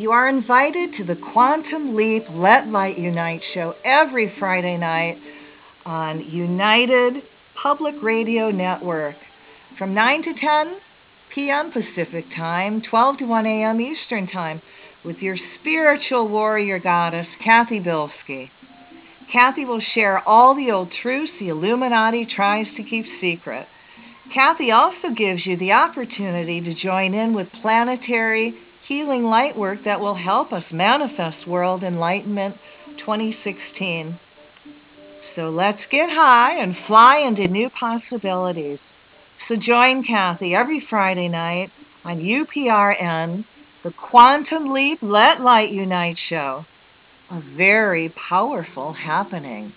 You are invited to the Quantum Leap Let Light Unite show every Friday night on United Public Radio Network from 9 to 10 p.m. Pacific Time, 12 to 1 a.m. Eastern Time, with your spiritual warrior goddess, Kathy Bilski. Kathy will share all the old truths the Illuminati tries to keep secret. Kathy also gives you the opportunity to join in with planetary healing light work that will help us manifest World Enlightenment 2016. So let's get high and fly into new possibilities. So join Kathy every Friday night on UPRN, the Quantum Leap Let Light Unite show. A very powerful happening.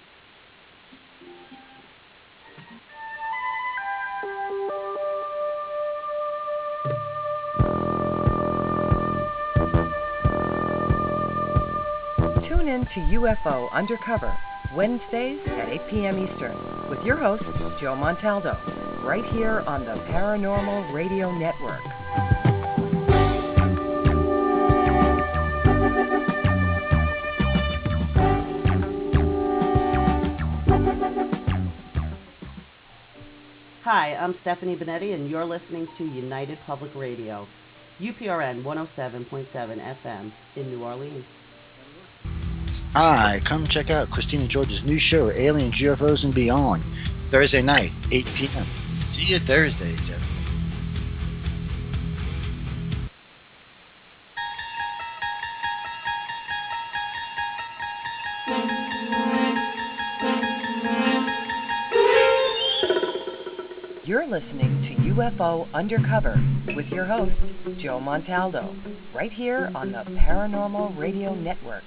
Tune in to UFO Undercover, Wednesdays at 8 p.m. Eastern, with your host, Joe Montaldo, right here on the Paranormal Radio Network. Hi, I'm Stephanie Benetti, and you're listening to United Public Radio, UPRN 107.7 FM in New Orleans. Hi, come check out Christina George's new show, Aliens, UFOs, and Beyond, Thursday night, 8 p.m. See you Thursday, Jeff. You're listening to UFO Undercover with your host, Joe Montaldo, right here on the Paranormal Radio Network.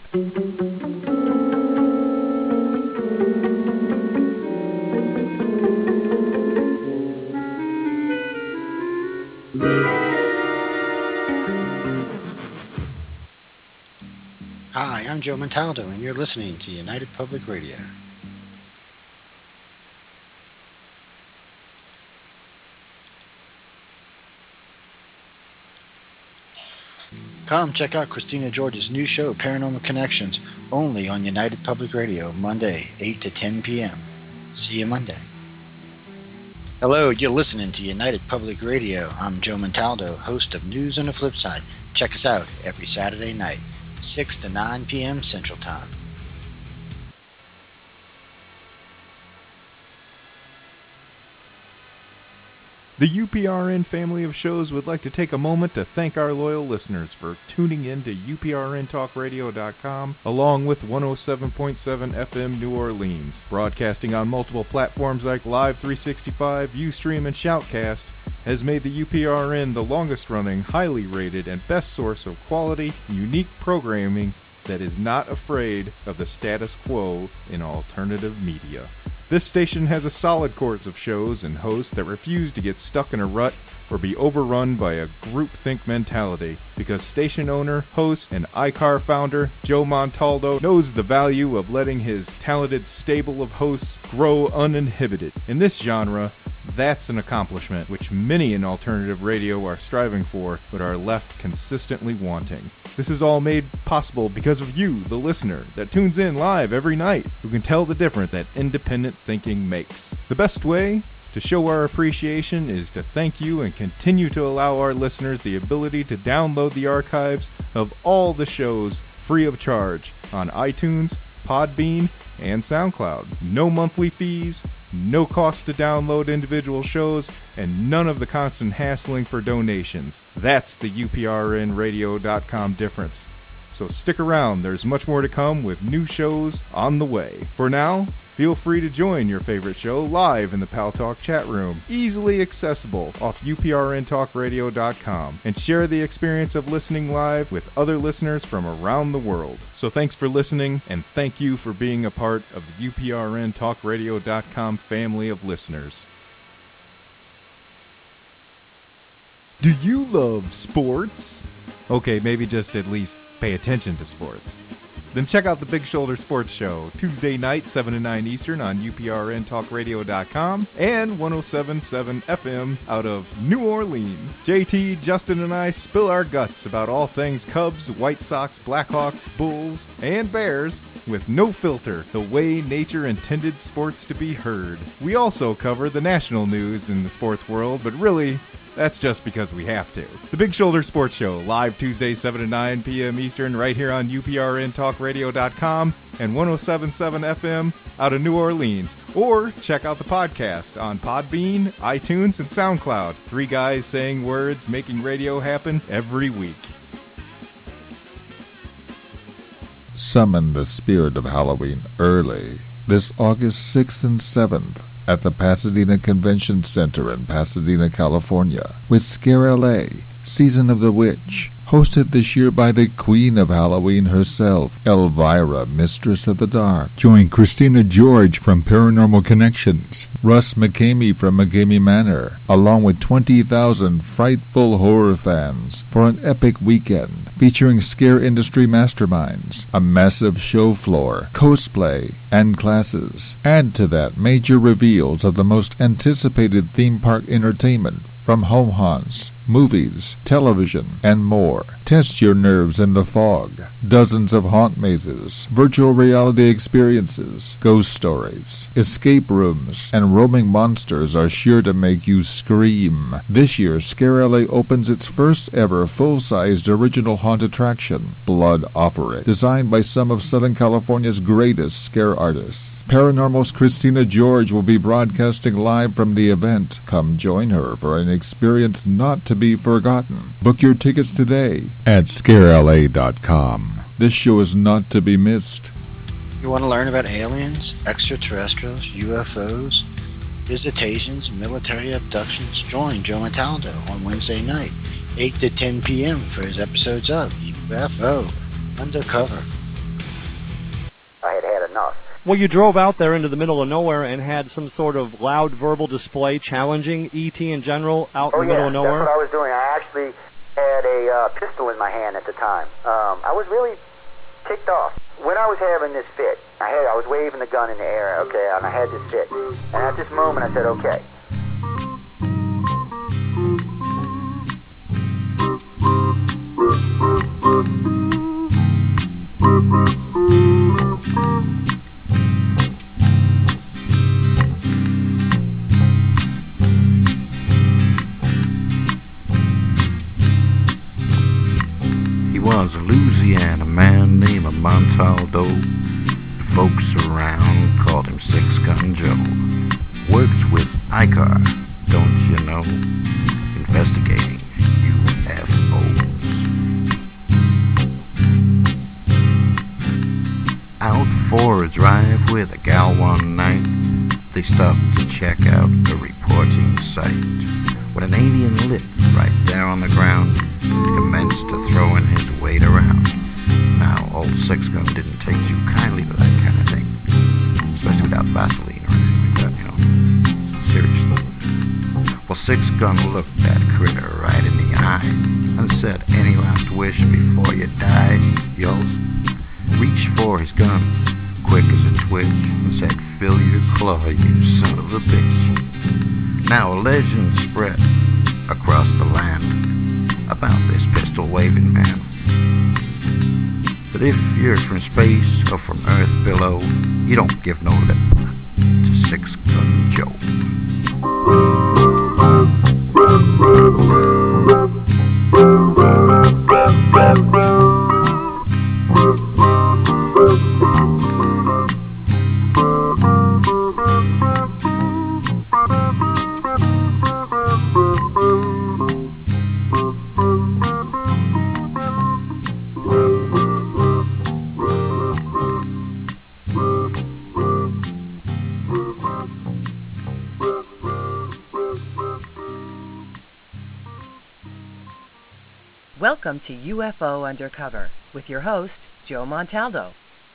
Hi, I'm Joe Montaldo, and you're listening to United Public Radio. Come check out Christina George's new show, Paranormal Connections, only on United Public Radio, Monday, 8 to 10 p.m. See you Monday. Hello, you're listening to United Public Radio. I'm Joe Montaldo, host of News on the Flip Side. Check us out every Saturday night, 6 to 9 p.m. Central Time. The UPRN family of shows would like to take a moment to thank our loyal listeners for tuning in to uprntalkradio.com along with 107.7 FM New Orleans. Broadcasting on multiple platforms like Live 365, Ustream, and Shoutcast has made the UPRN the longest running, highly rated, and best source of quality, unique programming that is not afraid of the status quo in alternative media. This station has a solid course of shows and hosts that refuse to get stuck in a rut or be overrun by a groupthink mentality, because station owner, host, and iCar founder Joe Montaldo knows the value of letting his talented stable of hosts grow uninhibited. In this genre, that's an accomplishment which many in alternative radio are striving for, but are left consistently wanting. This is all made possible because of you, the listener, that tunes in live every night, who can tell the difference that independent thinking makes. The best way to show our appreciation is to thank you and continue to allow our listeners the ability to download the archives of all the shows free of charge on iTunes, Podbean, and SoundCloud. No monthly fees, no cost to download individual shows, and none of the constant hassling for donations. That's the uprnradio.com difference. So stick around, there's much more to come with new shows on the way. For now, feel free to join your favorite show live in the Pal Talk chat room, easily accessible off uprntalkradio.com, and share the experience of listening live with other listeners from around the world. So thanks for listening, and thank you for being a part of the uprntalkradio.com family of listeners. Do you love sports? Okay, maybe just at least pay attention to sports. Then check out the Big Shoulder Sports Show, Tuesday night, 7 to 9 Eastern on UPRNTalkRadio.com and 107.7 FM out of New Orleans. JT, Justin, and I spill our guts about all things Cubs, White Sox, Blackhawks, Bulls, and Bears with no filter, the way nature intended sports to be heard. We also cover the national news in the sports world, but really, that's just because we have to. The Big Shoulder Sports Show, live Tuesday, 7 to 9 p.m. Eastern, right here on UPRNTalkRadio.com and 107.7 FM out of New Orleans. Or check out the podcast on Podbean, iTunes, and SoundCloud. 3 guys saying words, making radio happen every week. Summon the spirit of Halloween early this August 6th and 7th at the Pasadena Convention Center in Pasadena, California, with Scare LA, Season of the Witch, hosted this year by the Queen of Halloween herself, Elvira, Mistress of the Dark. Join Christina George from Paranormal Connections, Russ McCamey from McCamey Manor, along with 20,000 frightful horror fans for an epic weekend featuring scare industry masterminds, a massive show floor, cosplay, and classes. Add to that major reveals of the most anticipated theme park entertainment from home haunts, movies, television, and more. Test your nerves in the fog. Dozens of haunt mazes, virtual reality experiences, ghost stories, escape rooms, and roaming monsters are sure to make you scream. This year, Scare LA opens its first ever full-sized original haunt attraction, Blood Offering, designed by some of Southern California's greatest scare artists. Paranormal's Christina George will be broadcasting live from the event. Come join her for an experience not to be forgotten. Book your tickets today at scarela.com. This show is not to be missed. You want to learn about aliens, extraterrestrials, UFOs, visitations, military abductions? Join Joe Montaldo on Wednesday night, 8 to 10 p.m. for his episodes of UFO Undercover. I had enough. Well, you drove out there into the middle of nowhere and had some sort of loud verbal display challenging E.T. in general out in the middle of nowhere? That's what I was doing. I actually had a pistol in my hand at the time. I was really ticked off. When I was having this fit, I was waving the gun in the air, okay, and I had this fit. And at this moment, I said, okay. Was a Louisiana man named Montaldo. Folks around called him Six Gun Joe. Works with ICAR, don't you know? Investigating UFOs. Out for a drive with a gal one night, they stopped to check out a reporting site. When an alien lit right there on the ground, commenced to throwing his weight around. Now, old Six Gun didn't take too kindly to that kind of thing, especially without Vaseline or anything like that, you know. Seriously. Well, Six Gun looked that critter right in the eye and said, "Any last wish before you die?" Yells, reached for his gun, quick as a twitch, and said, "Fill your claw, you son of a bitch." Now a legend spread across the land about this pistol-waving man. But if you're from space or from Earth below, you don't give no lip to Six Gun Joe. Welcome to UFO Undercover with your host, Joe Montaldo.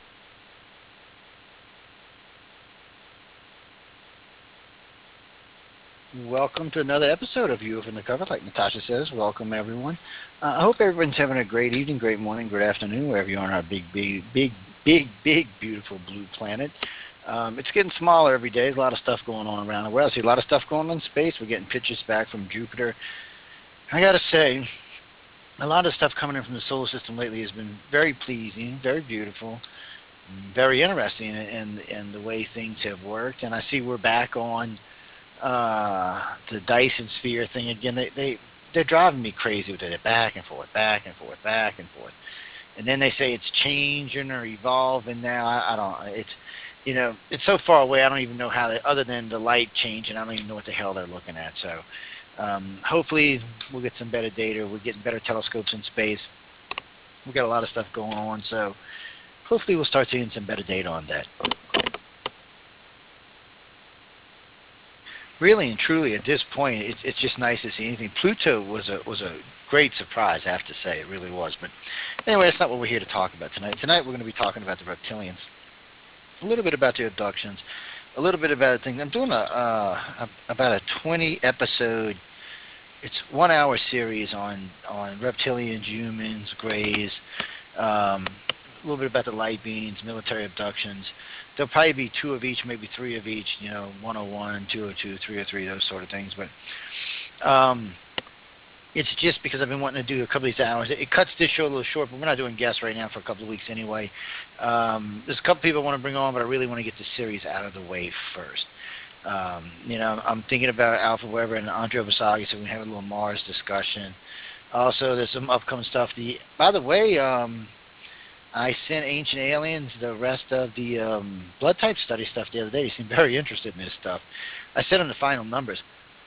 Welcome to another episode of UFO Undercover. Like Natasha says, welcome everyone. I hope everyone's having a great evening, great morning, great afternoon, wherever you are in our big big, beautiful blue planet. It's getting smaller every day. There's a lot of stuff going on around the world. I see a lot of stuff going on in space. We're getting pictures back from Jupiter. I got to say, a lot of stuff coming in from the solar system lately has been very pleasing, very beautiful, very interesting in the way things have worked. And I see we're back on the Dyson sphere thing again. They're driving me crazy with it. Back and forth, back and forth, back and forth. And then they say it's changing or evolving now. I don't. It's so far away. I don't even know how. Other than the light changing, I don't even know what the hell they're looking at. So hopefully we'll get some better data. We're getting better telescopes in space. We got a lot of stuff going on. So hopefully we'll start seeing some better data on that. Really and truly, at this point, it's just nice to see anything. Pluto was a great surprise, I have to say. It really was. But anyway, that's not what we're here to talk about tonight. Tonight we're going to be talking about the reptilians, a little bit about the abductions, a little bit about things. I'm doing about a 20 episode. It's 1 hour series on reptilians, humans, greys. A little bit about the light beings, military abductions. There'll probably be 2 of each, maybe 3 of each. 101, 202, 303, those sort of things. But it's just because I've been wanting to do a couple of these hours. It cuts this show a little short, but we're not doing guests right now for a couple of weeks anyway. There's a couple people I want to bring on, but I really want to get the series out of the way first. I'm thinking about Alfred Weber and Andre Obasagi, so we can have a little Mars discussion. Also, there's some upcoming stuff. By the way, I sent Ancient Aliens the rest of the blood type study stuff the other day. They seemed very interested in this stuff. I sent them the final numbers,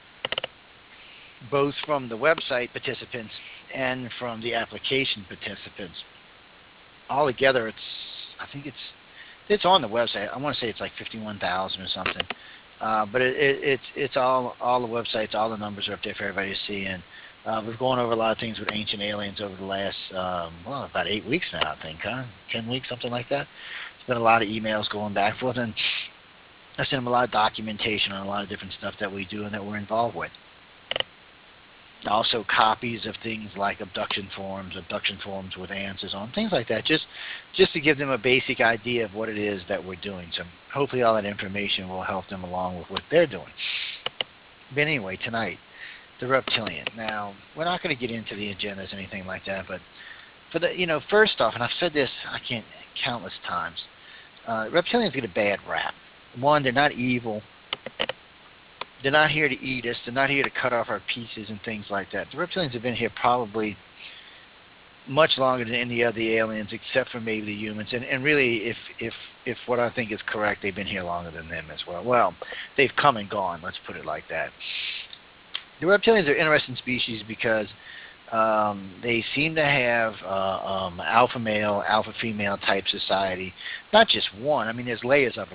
both from the website participants and from the application participants. All together, I think it's on the website. I want to say it's like 51,000 or something. But it's all the websites, all the numbers are up there for everybody to see. And we've gone over a lot of things with Ancient Aliens over the last, about 8 weeks now, I think, huh? 10 weeks, something like that. It's been a lot of emails going back and forth, and I sent them a lot of documentation on a lot of different stuff that we do and that we're involved with. Also, copies of things like abduction forums with answers on, things like that, just to give them a basic idea of what it is that we're doing. So hopefully all that information will help them along with what they're doing. But anyway, tonight, the reptilian. Now, we're not going to get into the agendas or anything like that, but for first off, and I've said this, I can't countless times, reptilians get a bad rap. One, they're not evil. They're not here to eat us. They're not here to cut off our pieces and things like that. The reptilians have been here probably much longer than any of the aliens, except for maybe the humans. And really, if what I think is correct, they've been here longer than them as well. Well, they've come and gone. Let's put it like that. The reptilians are interesting species because they seem to have alpha male, alpha female type society. Not just one. I mean, there's layers of them.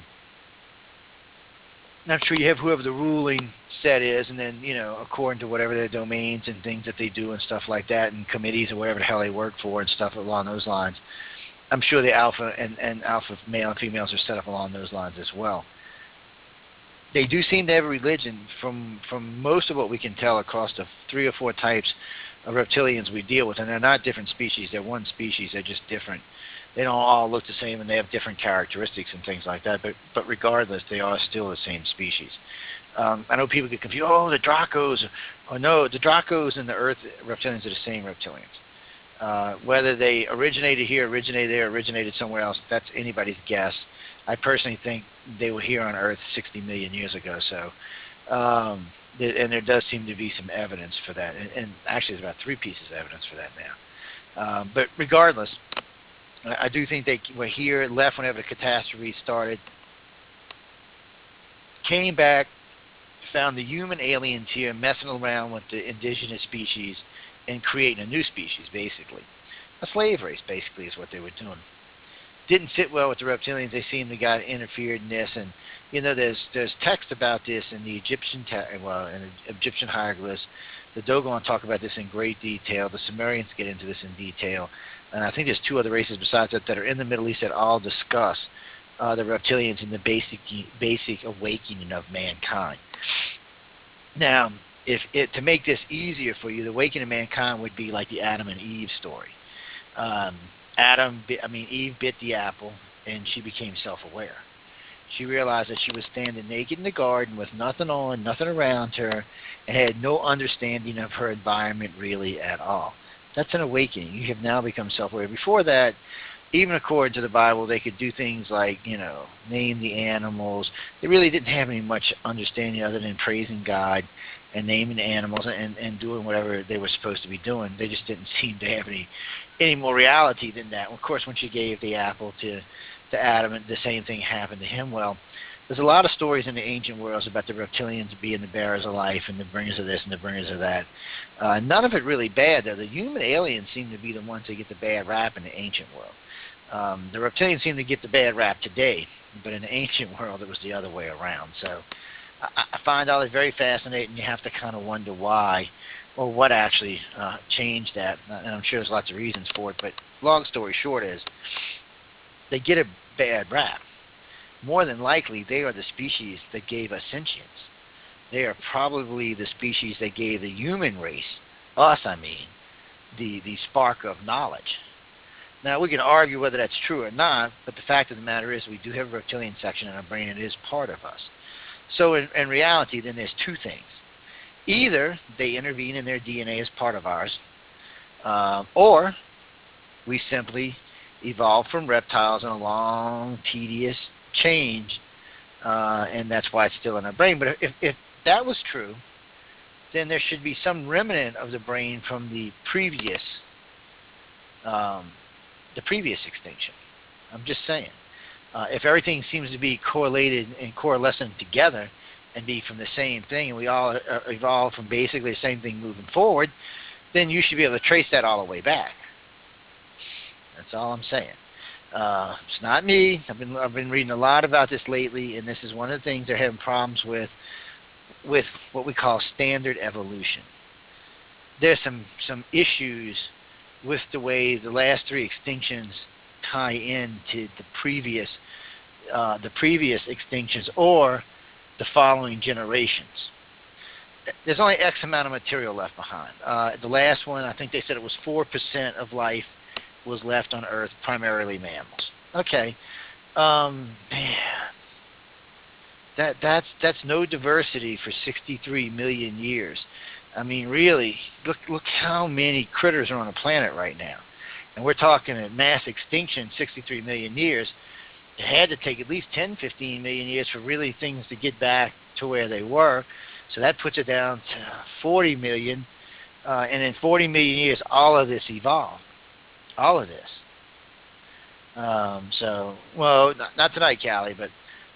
I'm sure you have whoever the ruling set is, and then, according to whatever their domains and things that they do and stuff like that, and committees or whatever the hell they work for and stuff along those lines. I'm sure the alpha and alpha male and females are set up along those lines as well. They do seem to have a religion from most of what we can tell across the 3 or 4 types of reptilians we deal with, and they're not different species. They're one species. They're just different. They don't all look the same, and they have different characteristics and things like that. But regardless, they are still the same species. I know people get confused. Oh, the Dracos. Oh, no, the Dracos and the Earth reptilians are the same reptilians. Whether they originated here, originated there, originated somewhere else, that's anybody's guess. I personally think they were here on Earth 60 million years ago. So, and there does seem to be some evidence for that. And actually, there's about 3 pieces of evidence for that now. But regardless, I do think they were here, left whenever the catastrophe started, came back, found the human aliens here messing around with the indigenous species and creating a new species, basically. A slave race, basically, is what they were doing. Didn't sit well with the reptilians. They seemed to got interfered in this, and there's text about this in the Egyptian hieroglyphs. The Dogon talk about this in great detail. The Sumerians get into this in detail. And I think there's 2 other races besides that are in the Middle East that all discuss the reptilians and the basic awakening of mankind. Now, to make this easier for you, the awakening of mankind would be like the Adam and Eve story. Eve bit the apple. and she became self-aware. She realized that she was standing naked in the garden with nothing on, nothing around her, and had no understanding of her environment really at all. That's an awakening. You have now become self-aware. Before that, even according to the Bible, they could do things like, name the animals. They really didn't have any much understanding other than praising God and naming the animals and doing whatever they were supposed to be doing. They just didn't seem to have any more reality than that. Of course, when she gave the apple to Adam, and the same thing happened to him. Well, there's a lot of stories in the ancient worlds about the reptilians being the bearers of life and the bringers of this and the bringers of that. None of it really bad, though. The human aliens seem to be the ones that get the bad rap in the ancient world. The reptilians seem to get the bad rap today, but in the ancient world it was the other way around. So I find all this very fascinating. You have to kind of wonder why or what actually changed that. And I'm sure there's lots of reasons for it, but long story short is they get a bad rap. More than likely, they are the species that gave us sentience. They are probably the species that gave the human race, us I mean, the spark of knowledge. Now, we can argue whether that's true or not, but the fact of the matter is we do have a reptilian section in our brain, and it is part of us. So in reality, then there's two things. Either they intervene in their DNA as part of ours, or we simply evolved from reptiles in a long, tedious change, and that's why it's still in our brain. But if that was true, then there should be some remnant of the brain from the previous extinction. I'm just saying. If everything seems to be correlated and coalescing together and be from the same thing, and we all evolve from basically the same thing moving forward, then you should be able to trace that all the way back. That's all I'm saying. It's not me. I've been reading a lot about this lately, and this is one of the things they're having problems with what we call standard evolution. There's some issues with the way the last three extinctions tie into the previous extinctions or the following generations. There's only X amount of material left behind. The last one, I think they said it was 4% of life was left on Earth, primarily mammals. Okay, man, that's no diversity for 63 million years. I mean, really, look how many critters are on the planet right now, and we're talking a mass extinction, 63 million years. It had to take at least 10, 15 million years for really things to get back to where they were. So that puts it down to 40 million. And in 40 million years, all of this evolved. All of this. Well, not tonight, Callie, but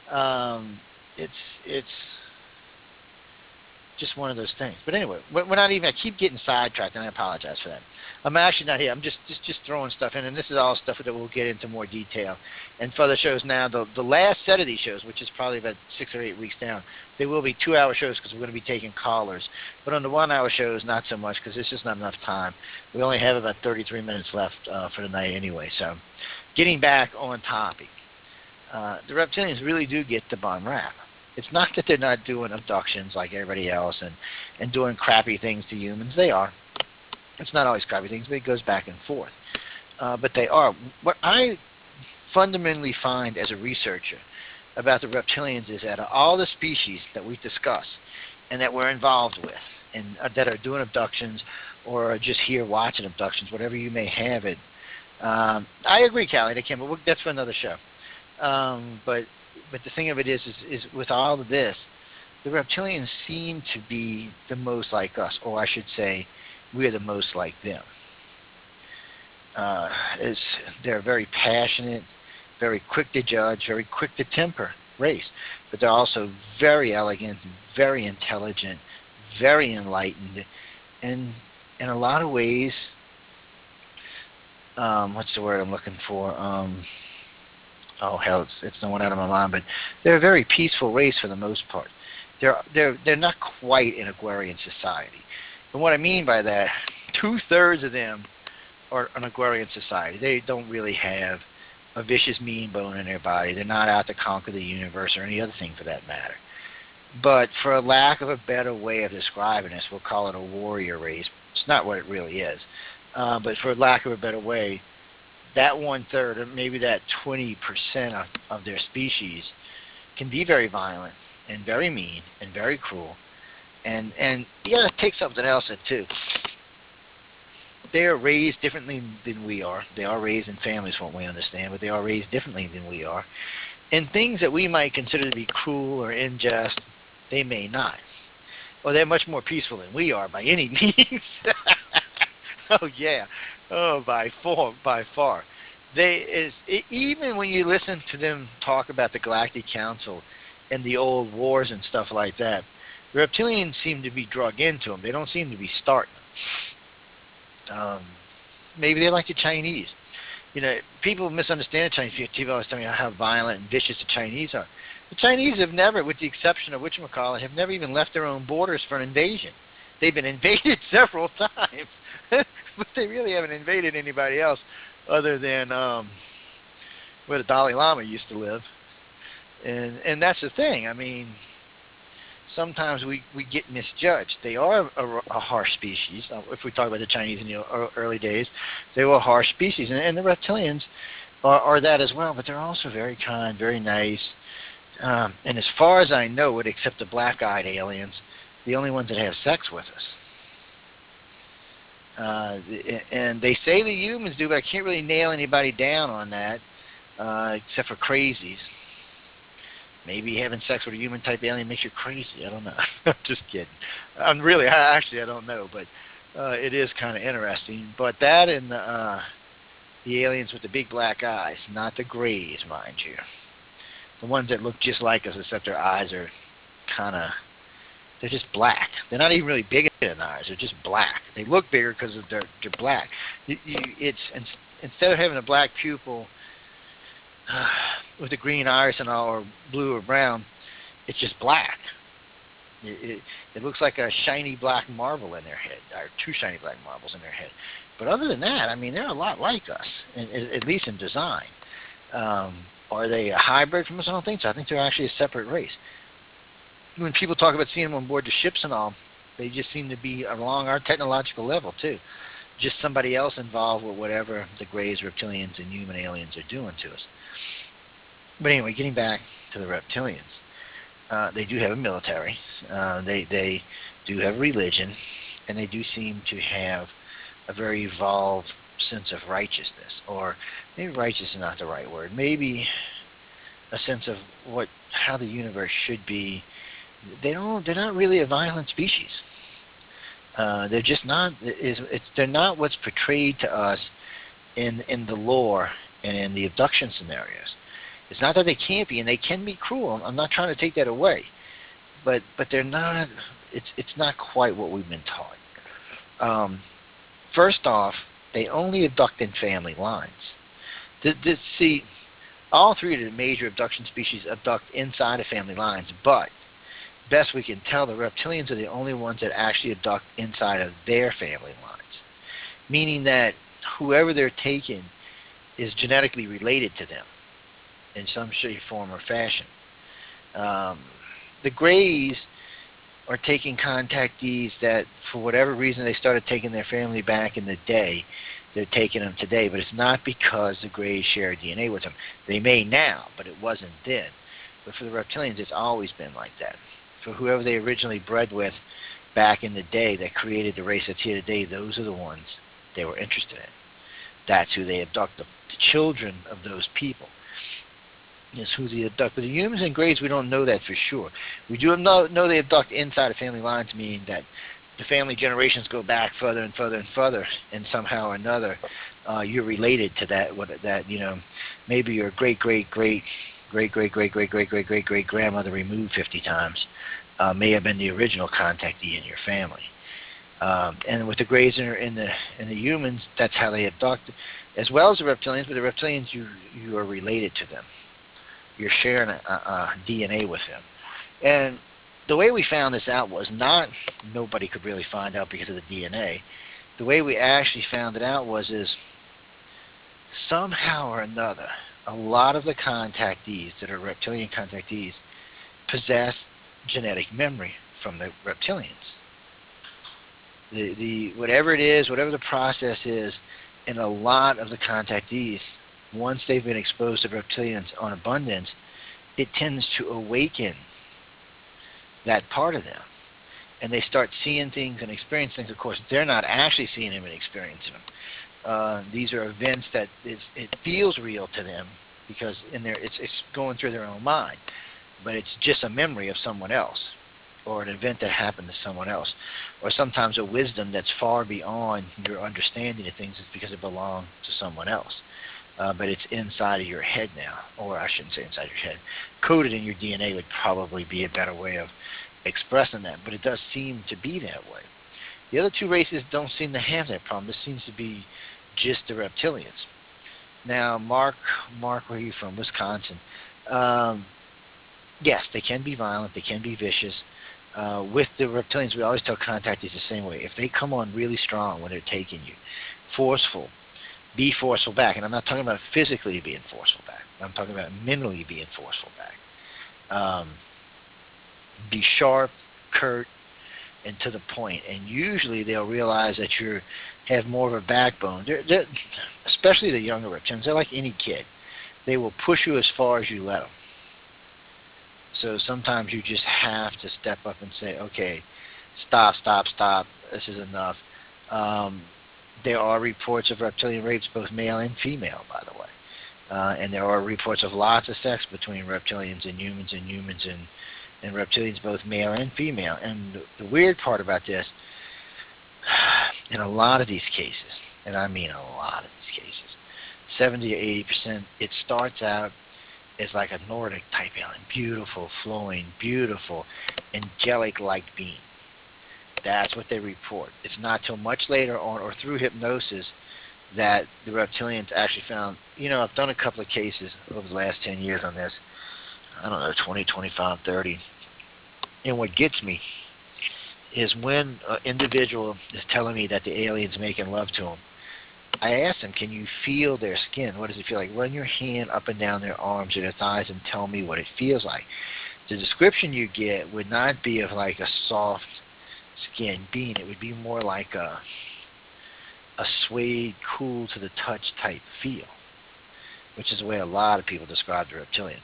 it's just one of those things. But anyway, we're not even. I keep getting sidetracked, and I apologize for that. I'm actually not here. I'm just throwing stuff in, and this is all stuff that we'll get into more detail. And for the shows now, the last set of these shows, which is probably about 6 or 8 weeks down, they will be 2-hour shows because we're going to be taking callers. But on the 1-hour shows, not so much because there's just not enough time. We only have about 33 minutes left for the night anyway. So, getting back on topic, the reptilians really do get the bum rap. It's not that they're not doing abductions like everybody else and doing crappy things to humans. They are. It's not always crappy things, but it goes back and forth. But they are. What I fundamentally find as a researcher about the reptilians is that all the species that we discuss and that we're involved with and that are doing abductions or are just here watching abductions, whatever you may have it, I agree, Callie, they can, but that's for another show. But the thing of it is with all of this, the reptilians seem to be the most like us, or I should say, we're the most like them. They're very passionate, very quick to judge, very quick to temper race, but they're also very elegant, very intelligent, very enlightened, and in a lot of ways, what's the word I'm looking for? Oh hell, it's going out of my mind, but they're a very peaceful race for the most part. They're not quite an agrarian society, and what I mean by that, 2/3 of them are an agrarian society. They don't really have a vicious mean bone in their body. They're not out to conquer the universe or any other thing for that matter. But for a lack of a better way of describing this, we'll call it a warrior race. It's not what it really is, but for lack of a better way, that 1/3, or maybe that 20% of their species, can be very violent and very mean and very cruel. And you got to take something else in too. They are raised differently than we are. They are raised in families, from what we understand, but they are raised differently than we are. And things that we might consider to be cruel or unjust, they may not. Or they're much more peaceful than we are by any means. Oh yeah, oh by far. Even when you listen to them talk about the Galactic Council and the old wars and stuff like that, the reptilians seem to be drug into them. They don't seem to be starting them. Maybe they're like the Chinese. You know, people misunderstand the Chinese. People always tell me how violent and vicious the Chinese are. The Chinese have never, with the exception of whatchamacallit, have never even left their own borders for an invasion. They've been invaded several times, but they really haven't invaded anybody else other than where the Dalai Lama used to live. And that's the thing. I mean, sometimes we get misjudged. They are a harsh species. If we talk about the Chinese in the early days, they were a harsh species, and the reptilians are that as well. But they're also very kind, very nice. And as far as I know, it except the black-eyed aliens, the only ones that have sex with us. And they say the humans do, but I can't really nail anybody down on that, except for crazies. Maybe having sex with a human type alien makes you crazy. I don't know. I'm just kidding. I don't know, but it is kind of interesting. But that and the aliens with the big black eyes, not the grays, mind you. The ones that look just like us, except their eyes are kind of, they're just black. They're not even really bigger than ours. They're just black. They look bigger because they're black. Instead of having a black pupil with a green iris and all, or blue or brown, it's just black. It looks like a shiny black marble in their head, or two shiny black marbles in their head. But other than that, I mean, they're a lot like us, at least in design. Are they a hybrid from us? I don't think so. I think they're actually a separate race. When people talk about seeing them on board the ships and all, they just seem to be along our technological level too. Just somebody else involved with whatever the Greys, reptilians, and human aliens are doing to us. But anyway, getting back to the reptilians, they do have a military. They do have religion, and they do seem to have a very evolved sense of righteousness, or maybe righteous is not the right word. Maybe a sense of how the universe should be. They're not really a violent species. They're just not. They're not what's portrayed to us in the lore and in the abduction scenarios. It's not that they can't be, and they can be cruel. I'm not trying to take that away, but they're not. It's not quite what we've been taught. First off, they only abduct in family lines. See, all three of the major abduction species abduct inside of family lines, but best we can tell, the reptilians are the only ones that actually abduct inside of their family lines, meaning that whoever they're taking is genetically related to them in some shape, form, or fashion. The Greys are taking contactees that, for whatever reason, they started taking their family back in the day. They're taking them today, but it's not because the Greys share DNA with them. They may now, but it wasn't then. But for the reptilians, it's always been like that. For whoever they originally bred with back in the day that created the race that's here today, those are the ones they were interested in. That's who they abduct, the children of those people. Is who they abduct. But the humans and Greys, we don't know that for sure. We do know they abduct inside of family lines, meaning that the family generations go back further and further and further, and somehow or another, you're related to that. Maybe your great grandmother removed 50 times may have been the original contactee in your family. And with the Greys and the humans, that's how they abduct, as well as the reptilians. But the reptilians, you are related to them. You're sharing a DNA with them. And the way we found this out was not nobody could really find out because of the DNA. The way we actually found it out is somehow or another, a lot of the contactees that are reptilian contactees possess genetic memory from the reptilians. The whatever it is, whatever the process is, And a lot of the contactees, once they've been exposed to reptilians on abundance, it tends to awaken that part of them. And they start seeing things and experiencing things. Of course, they're not actually seeing them and experiencing them. These are events that it feels real to them because it's going through their own mind, but it's just a memory of someone else or an event that happened to someone else, or sometimes a wisdom that's far beyond your understanding of things is because it belonged to someone else. But it's inside of your head now, or I shouldn't say inside your head. Coded in your DNA would probably be a better way of expressing that, but it does seem to be that way. The other two races don't seem to have that problem. This seems to be just the reptilians. Now, Mark, where are you from? Wisconsin. Um, yes, they can be violent. They can be vicious. With the reptilians, we always tell contactees the same way. If they come on really strong when they're taking you, forceful, be forceful back. And I'm not talking about physically being forceful back. I'm talking about mentally being forceful back. Be sharp, curt, and to the point. And usually they'll realize that you have more of a backbone. Especially the younger reptilians, they're like any kid. They will push you as far as you let them. So sometimes you just have to step up and say, okay, stop, stop, stop. This is enough. Um, there are reports of reptilian rapes, both male and female, by the way. And there are reports of lots of sex between reptilians and and reptilians, both male and female. And the weird part about this, in a lot of these cases, and I mean a lot of these cases, 70 to 80%, it starts out as like a Nordic type alien, beautiful, flowing, beautiful, angelic-like being. That's what they report. It's not till much later on or through hypnosis that the reptilians actually found, I've done a couple of cases over the last 10 years on this. I don't know, 20, 25, 30. And what gets me is when an individual is telling me that the alien's making love to him, I ask them, can you feel their skin? What does it feel like? Run your hand up and down their arms or their thighs and tell me what it feels like. The description you get would not be of like a soft skin being. It would be more like a suede, cool to the touch type feel, which is the way a lot of people describe the reptilians.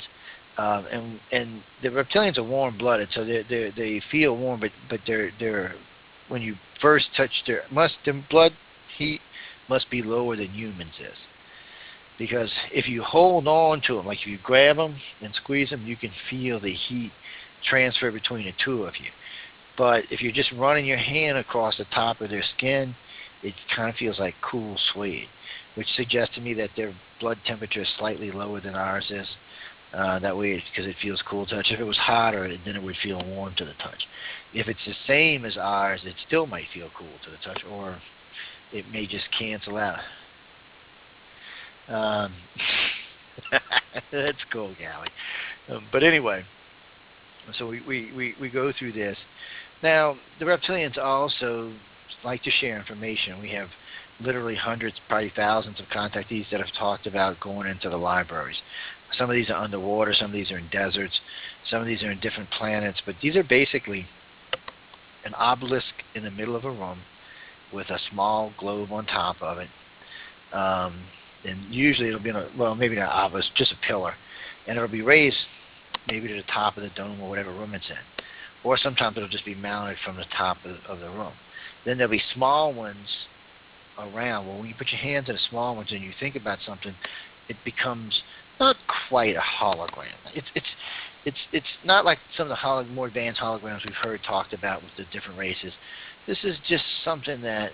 And the reptilians are warm blooded, so they feel warm, but they're when you first touch their blood heat must be lower than humans is, because if you hold on to them, like if you grab them and squeeze them, you can feel the heat transfer between the two of you. But if you're just running your hand across the top of their skin, it kind of feels like cool suede, which suggests to me that their blood temperature is slightly lower than ours is. That way, because it feels cool to touch. If it was hotter, then it would feel warm to the touch. If it's the same as ours, it still might feel cool to the touch, or it may just cancel out. Um, that's cool, Gally. But anyway, so we go through this. Now, the reptilians also like to share information. We have literally hundreds, probably thousands of contactees that have talked about going into the libraries. Some of these are underwater, some of these are in deserts, some of these are in different planets, but these are basically an obelisk in the middle of a room with a small globe on top of it. Um, and usually it'll be maybe not obelisk, just a pillar. And it'll be raised maybe to the top of the dome or whatever room it's in. Or sometimes it'll just be mounted from the top of the room. Then there'll be small ones around. Well, when you put your hands on the small ones and you think about something, it becomes not quite a hologram. It's not like some of the more advanced holograms we've heard talked about with the different races. This is just something that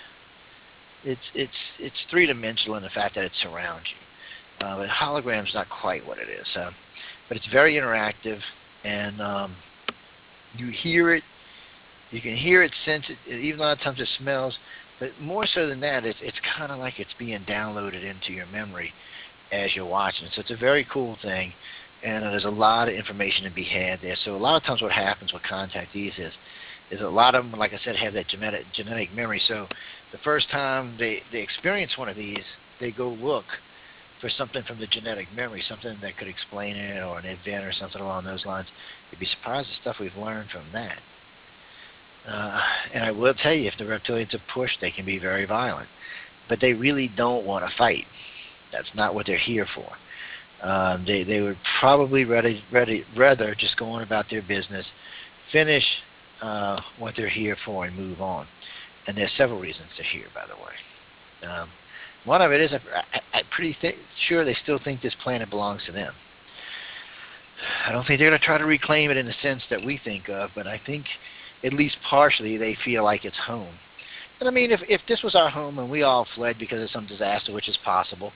it's three dimensional in the fact that it surrounds you. But hologram's not quite what it is. But it's very interactive, and you hear it. You can hear it, sense it. Even a lot of times it smells. But more so than that, it's kind of like it's being downloaded into your memory as you're watching. So it's a very cool thing, and there's a lot of information to be had there. So a lot of times what happens with contactees is a lot of them, like I said, have that genetic memory. So the first time they experience one of these, they go look for something from the genetic memory, something that could explain it, or an event or something along those lines. You'd be surprised the stuff we've learned from that. And I will tell you, if the reptilians are pushed, they can be very violent. but they really don't want to fight. That's not what they're here for. They would probably rather just go on about their business, finish what they're here for, and move on. And there's several reasons they're here, by the way. One of it is I'm pretty sure they still think this planet belongs to them. I don't think they're going to try to reclaim it in the sense that we think of, but I think at least partially they feel like it's home. And I mean, if this was our home and we all fled because of some disaster, which is possible,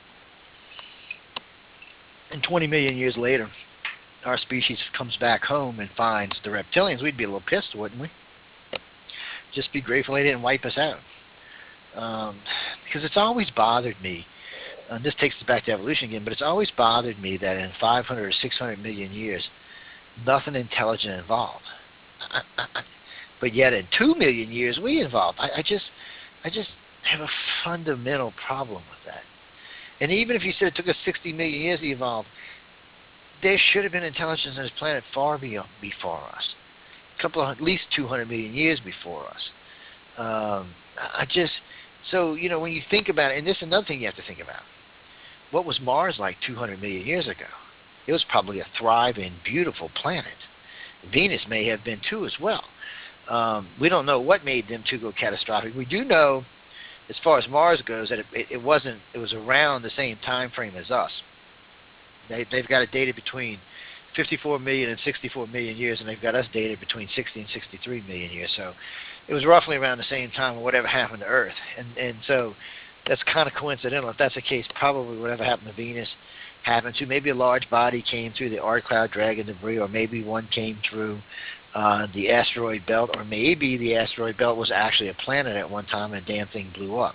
and 20 million years later, our species comes back home and finds the reptilians, we'd be a little pissed, wouldn't we? Just be grateful they didn't wipe us out. Because it's always bothered me, and this takes us back to evolution again, but it's always bothered me that in 500 or 600 million years, nothing intelligent evolved. But yet in 2 million years, we evolved. I just have a fundamental problem with that. And even if you said it took us 60 million years to evolve, there should have been intelligence on this planet far before us. At least 200 million years before us. So, when you think about it, and this is another thing you have to think about. What was Mars like 200 million years ago? It was probably a thriving, beautiful planet. Venus may have been too as well. We don't know what made them two go catastrophic. We do know, as far as Mars goes, that it was around the same time frame as us. They've got it dated between 54 million and 64 million years, and they've got us dated between 60 and 63 million years. So it was roughly around the same time of whatever happened to Earth. And so that's kind of coincidental. If that's the case, probably whatever happened to Venus happened to. Maybe a large body came through the Oort cloud dragging debris, or maybe one came through the asteroid belt, or maybe the asteroid belt was actually a planet at one time and the damn thing blew up.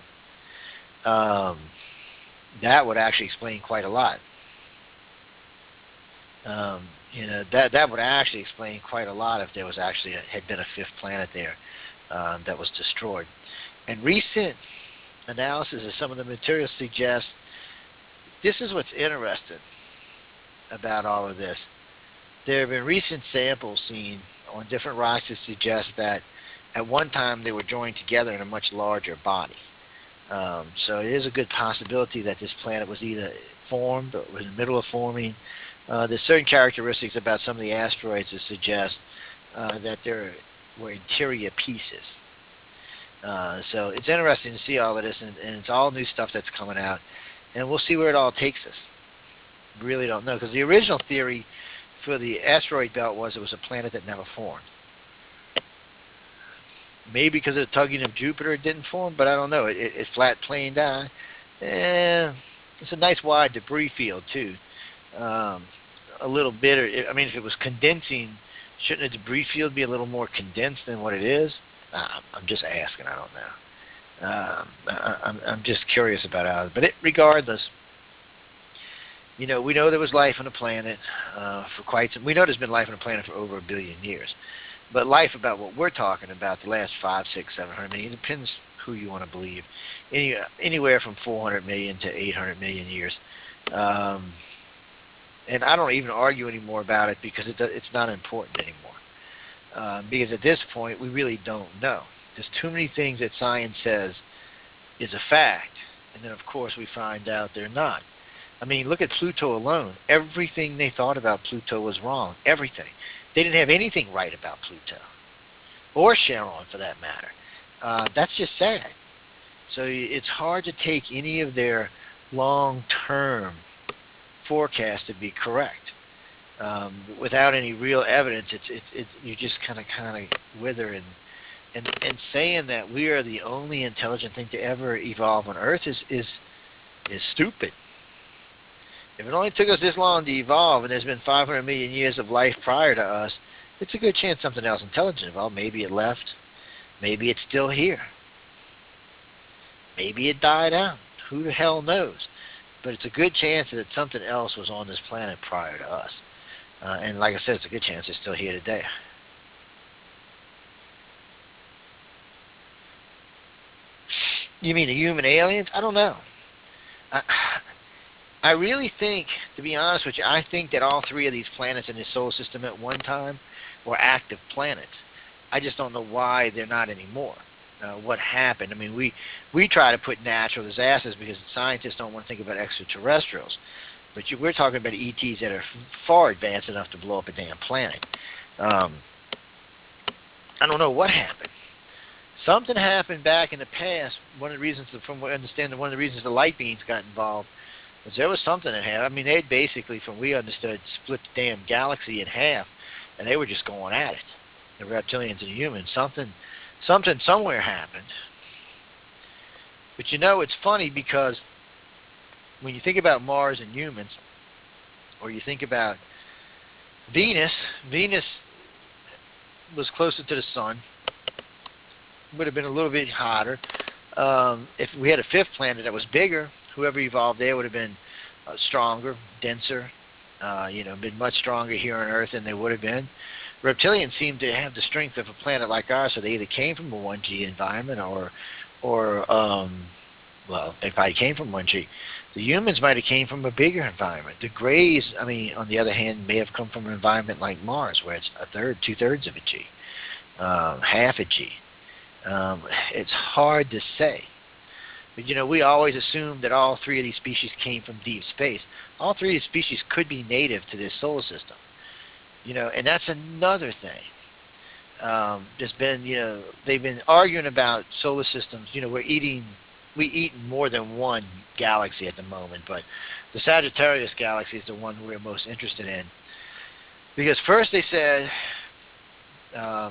That would actually explain quite a lot. That would actually explain quite a lot if there was actually had been a fifth planet there that was destroyed. And recent analysis of some of the material suggests this is what's interesting about all of this. There have been recent samples seen on different rocks that suggest that at one time they were joined together in a much larger body. So it is a good possibility that this planet was either formed or was in the middle of forming. There's certain characteristics about some of the asteroids that suggest that there were interior pieces. So it's interesting to see all of this, and it's all new stuff that's coming out, and we'll see where it all takes us. Really don't know, because the original theory for the asteroid belt was it was a planet that never formed. Maybe because of the tugging of Jupiter it didn't form, but I don't know. It flat planed down. It's a nice wide debris field, too. A little bit, if it was condensing, shouldn't the debris field be a little more condensed than what it is? I'm just asking. I don't know. I'm just curious about it. But regardless, we know there was life on the planet for quite some. We know there's been life on the planet for over 1 billion years. But life about what we're talking about, the last 5, 6, 700 million, it depends who you want to believe. Anywhere from 400 million to 800 million years. And I don't even argue anymore about it because it's not important anymore. Because at this point, we really don't know. There's too many things that science says is a fact, and then, of course, we find out they're not. Look at Pluto alone. Everything they thought about Pluto was wrong. Everything. They didn't have anything right about Pluto, or Charon for that matter. That's just sad. So it's hard to take any of their long-term forecasts to be correct. Without any real evidence, you just kind of wither. And saying that we are the only intelligent thing to ever evolve on Earth is stupid. If it only took us this long to evolve, and there's been 500 million years of life prior to us, it's a good chance something else intelligent evolved. Maybe it left. Maybe it's still here. Maybe it died out. Who the hell knows? But it's a good chance that something else was on this planet prior to us. And like I said, it's a good chance it's still here today. You mean the human aliens? I don't know. I really think, to be honest with you, I think that all 3 of these planets in the solar system at one time were active planets. I just don't know why they're not anymore. what happened. I mean, we try to put natural disasters because scientists don't want to think about extraterrestrials. But we're talking about ETs that are far advanced enough to blow up a damn planet. Um, I don't know what happened. Something happened back in the past. One of the reasons, from what I understand, one of the reasons the light beams got involved was there was something that happened. I mean, they'd basically, from we understood, split the damn galaxy in half, and they were just going at it. The reptilians and the humans. Something somewhere happened. But it's funny because when you think about Mars and humans, or you think about Venus, Venus was closer to the sun, would have been a little bit hotter. If we had a fifth planet that was bigger, whoever evolved there would have been stronger, denser, been much stronger here on Earth than they would have been. Reptilians seem to have the strength of a planet like ours, so they either came from a 1G environment or they probably came from 1G. The humans might have came from a bigger environment. The Greys, on the other hand, may have come from an environment like Mars, where it's a third, two-thirds of a G, half a G. It's hard to say. But, we always assume that all three of these species came from deep space. All three of these species could be native to this solar system, and that's another thing. There's been, they've been arguing about solar systems. We eat more than one galaxy at the moment, but the Sagittarius galaxy is the one we're most interested in. Because first they said um,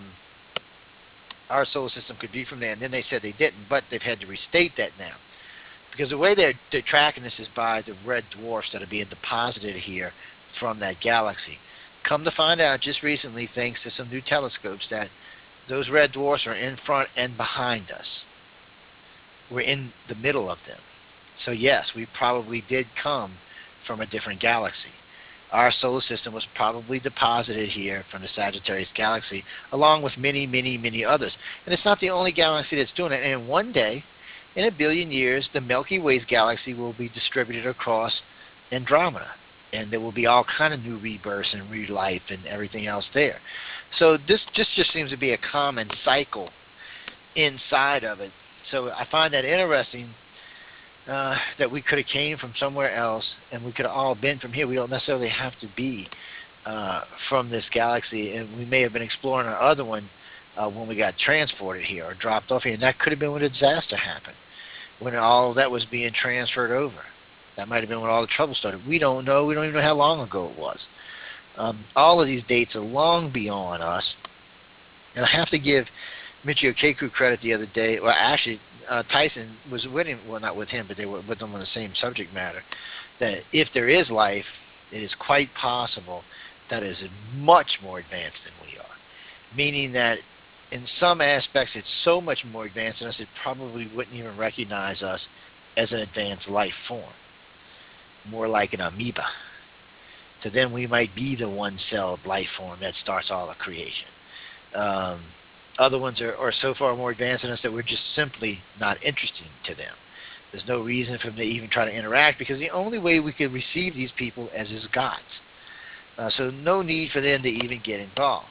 our solar system could be from there, and then they said they didn't, but they've had to restate that now. Because the way they're tracking this is by the red dwarfs that are being deposited here from that galaxy. Come to find out just recently, thanks to some new telescopes, that those red dwarfs are in front and behind us. We're in the middle of them. So yes, we probably did come from a different galaxy. Our solar system was probably deposited here from the Sagittarius galaxy, along with many, many, many others. And it's not the only galaxy that's doing it. And one day, in a billion years, the Milky Way's galaxy will be distributed across Andromeda. And there will be all kind of new rebirths and new life and everything else there. So this just seems to be a common cycle inside of it. So I find that interesting, that we could have came from somewhere else, and we could have all been from here. We don't necessarily have to be from this galaxy, and we may have been exploring our other one when we got transported here or dropped off here, and that could have been when the disaster happened, when all that was being transferred over. That might have been when all the trouble started. We don't know. We don't even know how long ago it was. All of these dates are long beyond us, and I have to give Michio Kaku credit the other day. Well, actually, Tyson was with him. Well, not with him, but they were with him on the same subject matter. That if there is life, it is quite possible that it is much more advanced than we are. Meaning that in some aspects, it's so much more advanced than us, it probably wouldn't even recognize us as an advanced life form. More like an amoeba. To them, we might be the one-celled life form that starts all of creation. Other ones are so far more advanced than us that we're just simply not interesting to them. There's no reason for them to even try to interact, because the only way we could receive these people as is gods. So no need for them to even get involved.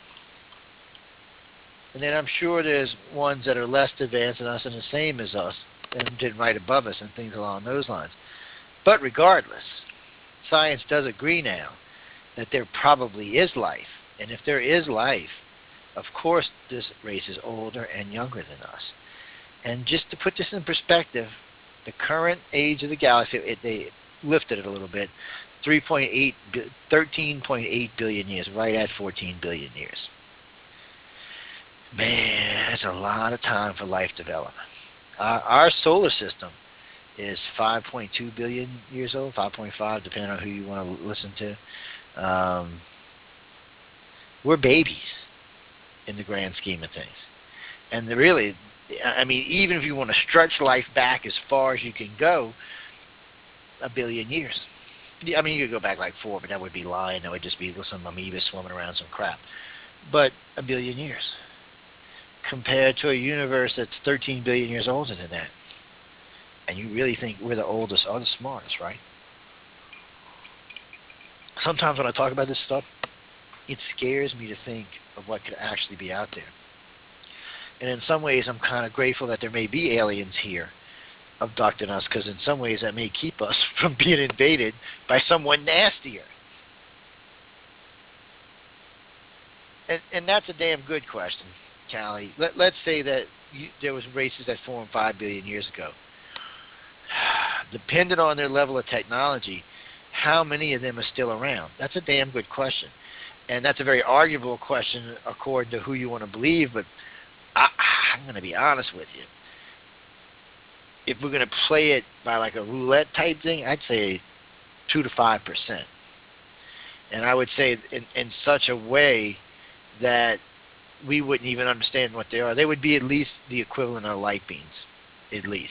And then I'm sure there's ones that are less advanced than us and the same as us, and right above us and things along those lines. But regardless, science does agree now that there probably is life. And if there is life, of course this race is older and younger than us. And just to put this in perspective, the current age of the galaxy, they lifted it a little bit, 13.8 billion years, right at 14 billion years. Man, that's a lot of time for life development. Our solar system is 5.2 billion years old, 5.5, depending on who you want to listen to. We're babies in the grand scheme of things. And really, even if you want to stretch life back as far as you can go, a billion years. You could go back like 4, but that would be lying. That would just be some amoeba swimming around some crap. But a billion years compared to a universe that's 13 billion years older than that. And you really think we're the oldest or the smartest, right? Sometimes when I talk about this stuff, it scares me to think of what could actually be out there. And in some ways, I'm kind of grateful that there may be aliens here abducting us, because in some ways that may keep us from being invaded by someone nastier. And that's a damn good question, Callie. Let's say that there was races that formed 5 billion years ago. Depending on their level of technology, how many of them are still around? That's a damn good question. And that's a very arguable question according to who you want to believe, but I'm going to be honest with you. If we're going to play it by like a roulette type thing, I'd say 2 to 5%. And I would say in such a way that we wouldn't even understand what they are. They would be at least the equivalent of light beams, at least.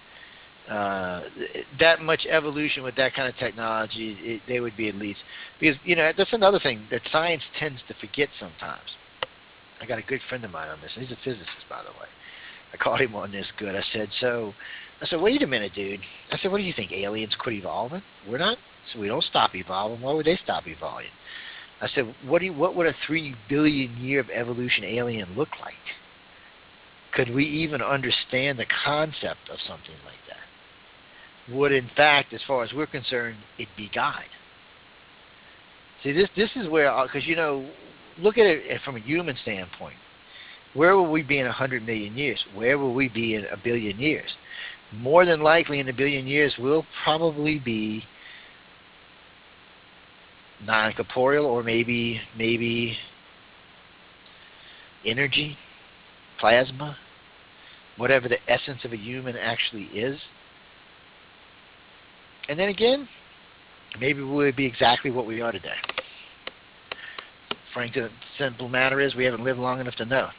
That much evolution with that kind of technology, they would be at least. Because, that's another thing that science tends to forget sometimes. I got a good friend of mine on this. He's a physicist, by the way. I called him on this good. I said, wait a minute, dude. I said, what do you think? Aliens quit evolving? We're not. So we don't stop evolving. Why would they stop evolving? I said, what would a 3 billion year of evolution alien look like? Could we even understand the concept of something like that? Would, in fact, as far as we're concerned, it be God? See, this is where, because, look at it from a human standpoint. Where will we be in 100 million years? Where will we be in a billion years? More than likely in a billion years, we'll probably be non-corporeal, or maybe energy, plasma, whatever the essence of a human actually is. And then again, maybe we'll be exactly what we are today. Frankly, the simple matter is we haven't lived long enough to know.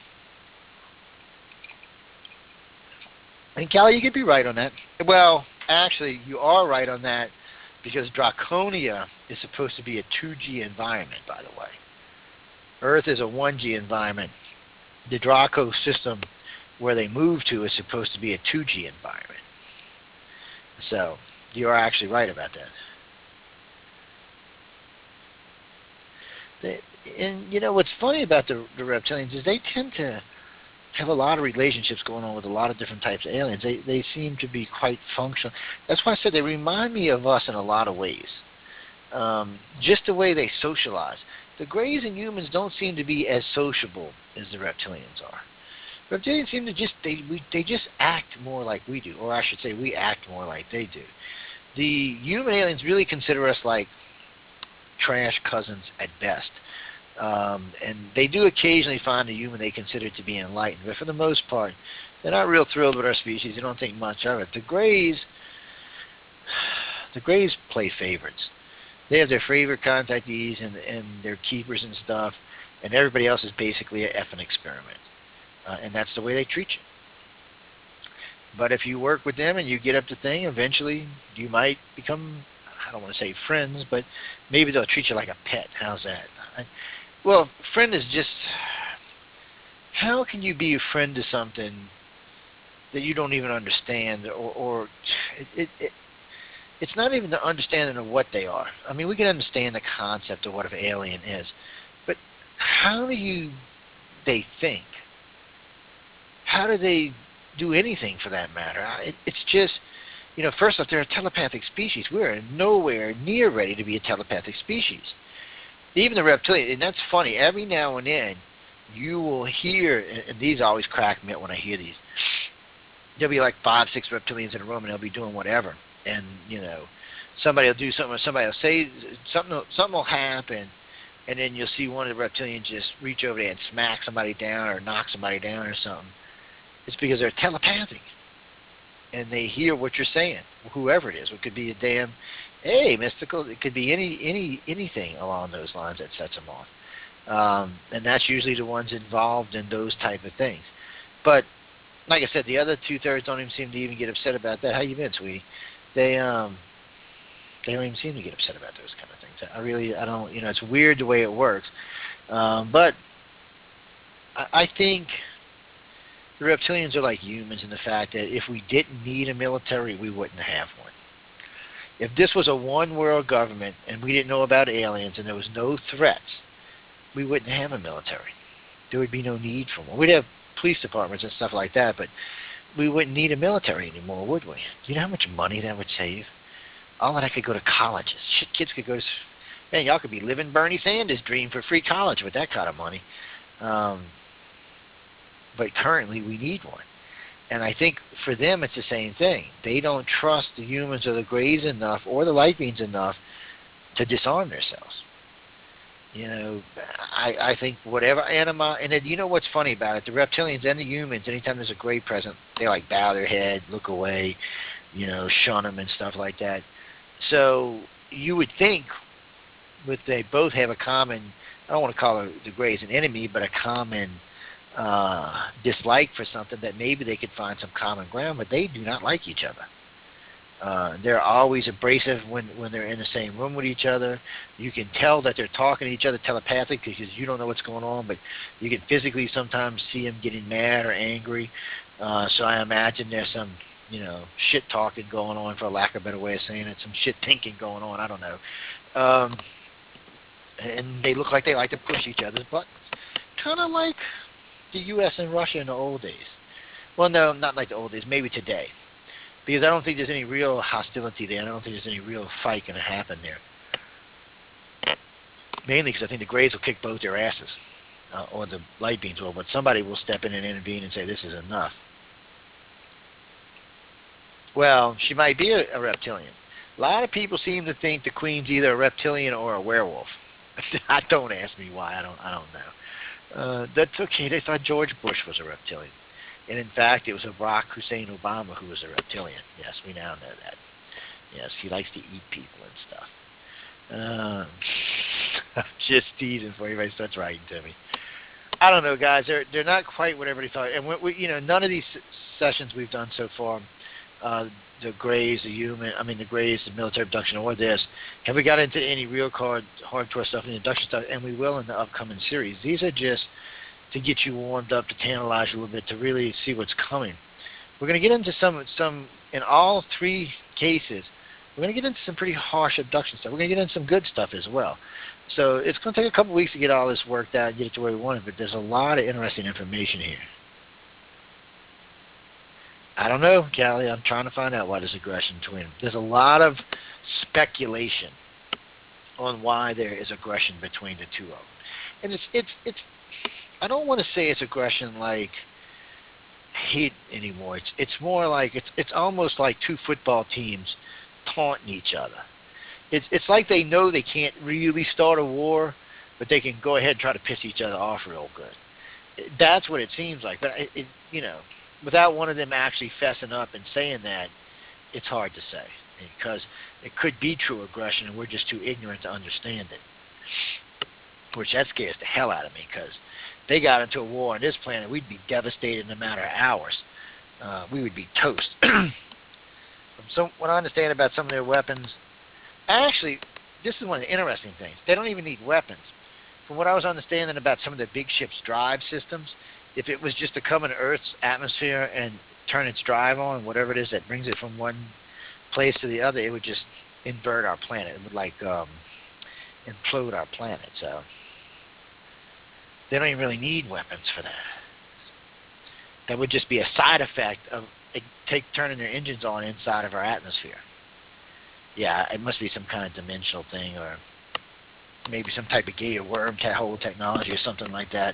And Callie, you could be right on that. Well, actually, you are right on that, because Draconia is supposed to be a 2G environment, by the way. Earth is a 1G environment. The Draco system where they move to is supposed to be a 2G environment. So you are actually right about that. And what's funny about the reptilians is they tend to have a lot of relationships going on with a lot of different types of aliens. They seem to be quite functional. That's why I said they remind me of us in a lot of ways. Just the way they socialize. The Greys and humans don't seem to be as sociable as the reptilians are. Reptilians seem to they just act more like we do, or I should say we act more like they do. The human aliens really consider us like trash cousins at best. And they do occasionally find a human they consider to be enlightened, but for the most part, they're not real thrilled with our species. They don't think much of it. The Greys play favorites. They have their favorite contactees and their keepers and stuff, and everybody else is basically an effing experiment. And that's the way they treat you. But if you work with them and you get up to thing, eventually you might become, I don't want to say friends, but maybe they'll treat you like a pet. How's that? Well, friend is just, how can you be a friend to something that you don't even understand, or it's not even the understanding of what they are. I mean, we can understand the concept of what an alien is, but how do they think? How do they do anything for that matter? It's just, first off, they're a telepathic species. We're nowhere near ready to be a telepathic species. Even the reptilian, and that's funny, every now and then you will hear, and these always crack me up when I hear these, there'll be like 5, 6 reptilians in a room, and they'll be doing whatever. And, somebody will do something, or somebody will say something will happen, and then you'll see one of the reptilians just reach over there and smack somebody down or knock somebody down or something. It's because they're telepathic, and they hear what you're saying, whoever it is. It could be a damn, hey, mystical. It could be anything along those lines that sets them off. And that's usually the ones involved in those type of things. But like I said, the other 2/3 don't even seem to even get upset about that. How you been, sweetie? They don't even seem to get upset about those kind of things. I don't. It's weird the way it works. But I think the reptilians are like humans in the fact that if we didn't need a military, we wouldn't have one. If this was a one-world government and we didn't know about aliens and there was no threats, we wouldn't have a military. There would be no need for one. We'd have police departments and stuff like that, but we wouldn't need a military anymore, would we? You know how much money that would save? All of that could go to colleges. Shit, kids could go to... Man, y'all could be living Bernie Sanders' dream for free college with that kind of money. But currently, we need one. And I think for them, it's the same thing. They don't trust the humans or the Greys enough or the light beings enough to disarm themselves. You know, I think whatever anima, and then, you know what's funny about it? The reptilians and the humans, anytime there's a Grey present, they like bow their head, look away, you know, shun them and stuff like that. So you would think, with they both have a common, I don't want to call the Greys an enemy, but a common dislike for something, that maybe they could find some common ground, but they do not like each other. They're always abrasive when they're in the same room with each other. You can tell that they're talking to each other telepathically because you don't know what's going on, but you can physically sometimes see them getting mad or angry. So I imagine there's some, you know, shit talking going on, for lack of a better way of saying it, some shit thinking going on. I don't know. And they look like they like to push each other's buttons, kind of like the U.S. and Russia in the old days. Well, no, not like the old days. Maybe today. Because I don't think there's any real hostility there. I don't think there's any real fight going to happen there. Mainly because I think the Greys will kick both their asses, or the light beings will, but somebody will step in and intervene and say, this is enough. Well, she might be a reptilian. A lot of people seem to think the Queen's either a reptilian or a werewolf. Don't ask me why. I don't know. That's okay. They thought George Bush was a reptilian. And in fact, it was Barack Hussein Obama who was a reptilian. Yes, we now know that. Yes, he likes to eat people and stuff. I'm just teasing before anybody starts writing to me. I don't know, guys. They're not quite what everybody thought. And you know, none of these sessions we've done so far, the Greys, the Greys, the military abduction, or this, have we got into any real hardcore stuff in the abduction stuff? And we will in the upcoming series. These are just to get you warmed up, to tantalize you a little bit, to really see what's coming. We're going to get into some in all three cases, we're going to get into some pretty harsh abduction stuff. We're going to get into some good stuff as well. So it's going to take a couple weeks to get all this worked out and get it to where we want it, but there's a lot of interesting information here. I don't know, Callie. I'm trying to find out why there's aggression between them. There's a lot of speculation on why there is aggression between the two of them. And it's I don't want to say it's aggression like hate anymore. It's more like it's almost like two football teams taunting each other. It's like they know they can't really start a war, but they can go ahead and try to piss each other off real good. That's what it seems like. But you know, without one of them actually fessing up and saying that, it's hard to say, because it could be true aggression and we're just too ignorant to understand it. Which that scares the hell out of me, because they got into a war on this planet, we'd be devastated in a matter of hours. We would be toast. What I understand about some of their weapons, actually, this is one of the interesting things. They don't even need weapons. From what I was understanding about some of the big ships' drive systems, if it was just to come into Earth's atmosphere and turn its drive on, whatever it is that brings it from one place to the other, it would just invert our planet. It would implode our planet. So they don't even really need weapons for that. That would just be a side effect of turning their engines on inside of our atmosphere. Yeah, it must be some kind of dimensional thing, or maybe some type of gator worm hole technology or something like that.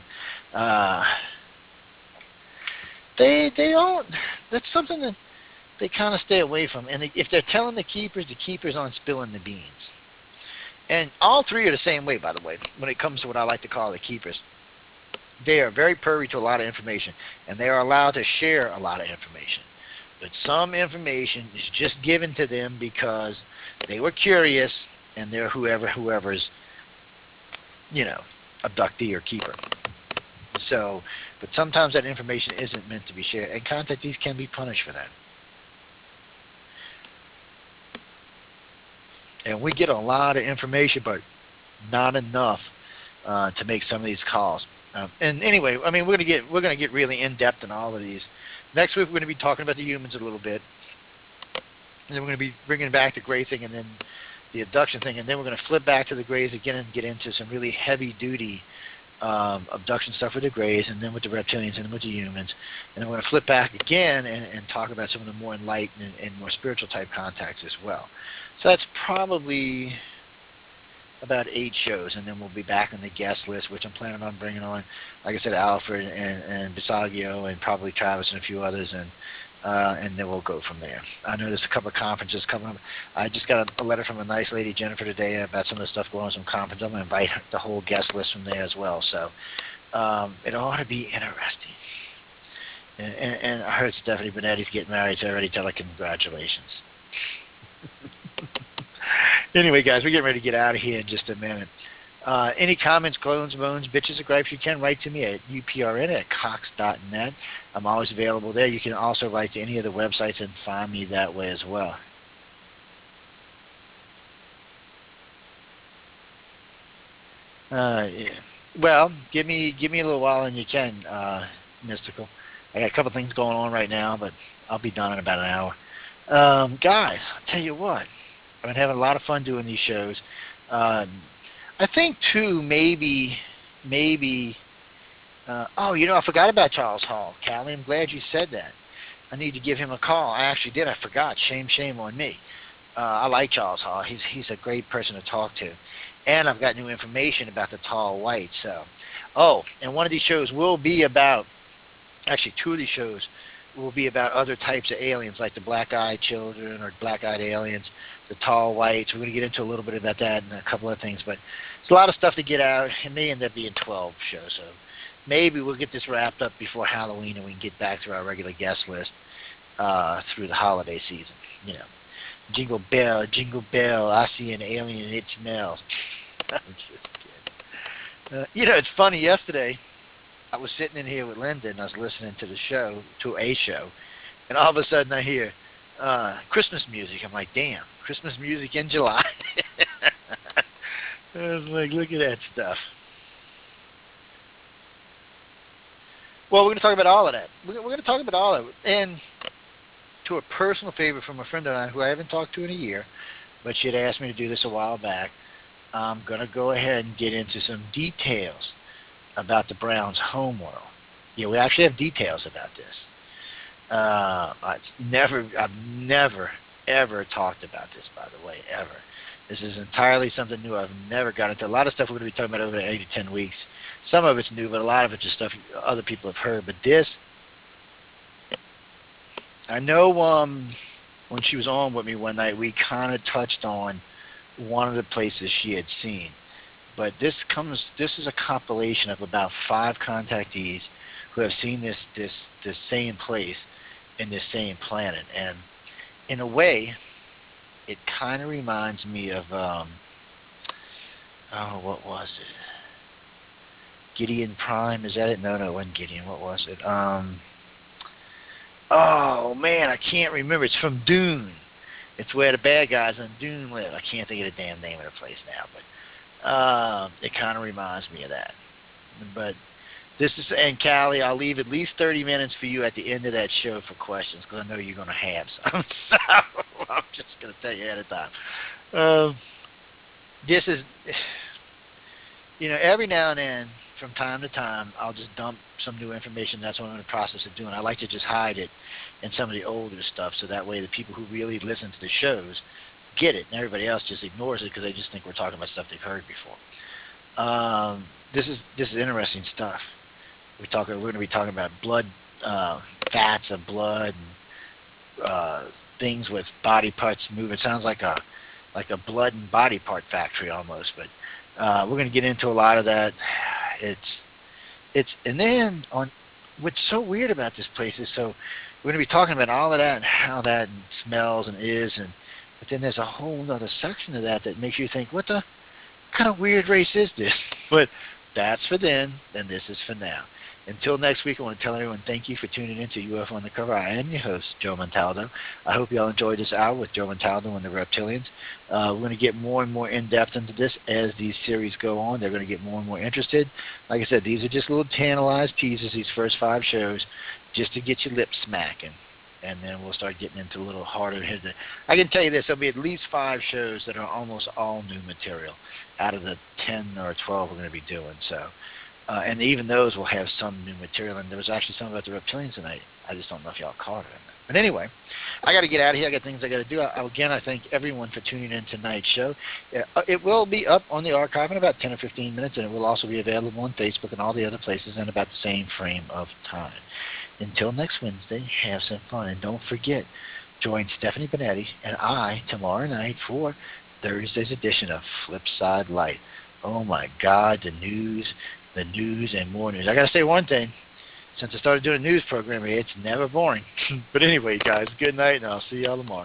They don't. That's something that they kind of stay away from. And if they're telling the keepers aren't spilling the beans. And all three are the same way, by the way, when it comes to what I like to call the keepers. They are very privy to a lot of information, and they are allowed to share a lot of information. But some information is just given to them because they were curious, and they're whoever's, abductee or keeper. So, but sometimes that information isn't meant to be shared, and contactees can be punished for that. And we get a lot of information, but not enough to make some of these calls. And anyway, I mean, we're gonna get really in depth in all of these. Next week, we're gonna be talking about the humans a little bit, and then we're gonna be bringing back the Grey thing, and then the abduction thing, and then we're gonna flip back to the Greys again and get into some really heavy duty abduction stuff with the Greys, and then with the reptilians, and then with the humans. And then we're going to flip back again and talk about some of the more enlightened and more spiritual type contacts as well. So that's probably about 8 shows, and then we'll be back on the guest list, which I'm planning on bringing on, like I said, Alfred and Bisagio and probably Travis and a few others, and then we'll go from there. I know there's a couple of conferences coming up. I just got a letter from a nice lady, Jennifer, today about some of the stuff going on, some conferences. I'm going to invite the whole guest list from there as well. So it ought to be interesting. And I heard Stephanie Benetti's getting married, so I already tell her congratulations. Anyway, guys, we're getting ready to get out of here in just a minute. Any comments, clones, moans, bitches, or gripes, you can write to me at uprn@cox.net. I'm always available there. You can also write to any of the websites and find me that way as well. Yeah. Well, give me a little while and you can, Mystical. I got a couple things going on right now, but I'll be done in about an hour. Guys, I'll tell you what. I've been having a lot of fun doing these shows. I think too, maybe. I forgot about Charles Hall, Callie. I'm glad you said that. I need to give him a call. I actually did. I forgot. Shame on me. I like Charles Hall. He's a great person to talk to, and I've got new information about the tall white. So, and one of these shows will be about. Actually, 2 of these shows will be about other types of aliens, like the black-eyed children or black-eyed aliens, the tall whites. We're going to get into a little bit about that and a couple of things, but it's a lot of stuff to get out. It may end up being 12 shows, so maybe we'll get this wrapped up before Halloween and we can get back to our regular guest list through the holiday season. You know, jingle bell, I see an alien, it smells. I'm just kidding. It's funny. Yesterday, I was sitting in here with Linda and I was listening to a show, and all of a sudden I hear Christmas music. I'm like, damn, Christmas music in July. I was like, look at that stuff. Well, we're going to talk about all of that. We're going to talk about all of it. And to a personal favor from a friend of mine who I haven't talked to in a year, but she had asked me to do this a while back, I'm going to go ahead and get into some details about the Browns' homeworld. Yeah, we actually have details about this. I've never, ever talked about this, by the way, ever. This is entirely something new. I've never got into. A lot of stuff we're going to be talking about over the 8 to 10 weeks. Some of it's new, but a lot of it's just stuff other people have heard. But this, I know when she was on with me one night, we kind of touched on one of the places she had seen. But this is a compilation of about 5 contactees who have seen this same place in this same planet. And in a way, it kind of reminds me of, what was it? Gideon Prime, is that it? No, it wasn't Gideon. What was it? Oh, man, I can't remember. It's from Dune. It's where the bad guys on Dune live. I can't think of the damn name of the place now, but it kind of reminds me of that. But this is, and Callie, I'll leave at least 30 minutes for you at the end of that show for questions, because I know you're going to have some. So I'm just going to tell you ahead of time. This is, every now and then, from time to time, I'll just dump some new information. That's what I'm in the process of doing. I like to just hide it in some of the older stuff, so that way the people who really listen to the shows get it, and everybody else just ignores it because they just think we're talking about stuff they've heard before. This is interesting stuff. We're going to be talking about blood, fats of blood, and things with body parts moving. It sounds like a blood and body part factory almost, but we're going to get into a lot of that. And then on what's so weird about this place is, so we're going to be talking about all of that and how that smells and is, but then there's a whole other section of that makes you think, what kind of weird race is this? But that's for then, and this is for now. Until next week, I want to tell everyone thank you for tuning in to UFO Undercover. I am your host, Joe Montaldo. I hope you all enjoyed this hour with Joe Montaldo and the Reptilians. We're going to get more and more in-depth into this as these series go on. They're going to get more and more interested. Like I said, these are just little tantalized teasers, these first 5 shows, just to get your lips smacking. And then we'll start getting into a little harder hitting. I can tell you this, there'll be at least 5 shows that are almost all new material out of the 10 or 12 we're going to be doing. So And even those will have some new material. And there was actually some about the reptilians tonight. I just don't know if y'all caught it or not. But anyway, I got to get out of here. I got things I got to do. Again, I thank everyone for tuning in to tonight's show. It will be up on the archive in about 10 or 15 minutes, and it will also be available on Facebook and all the other places in about the same frame of time. Until next Wednesday, have some fun. And don't forget, join Stephanie Benetti and I tomorrow night for Thursday's edition of Flipside Light. Oh, my God, the news and more news. I got to say one thing. Since I started doing a news program here, it's never boring. But anyway, guys, good night, and I'll see y'all tomorrow.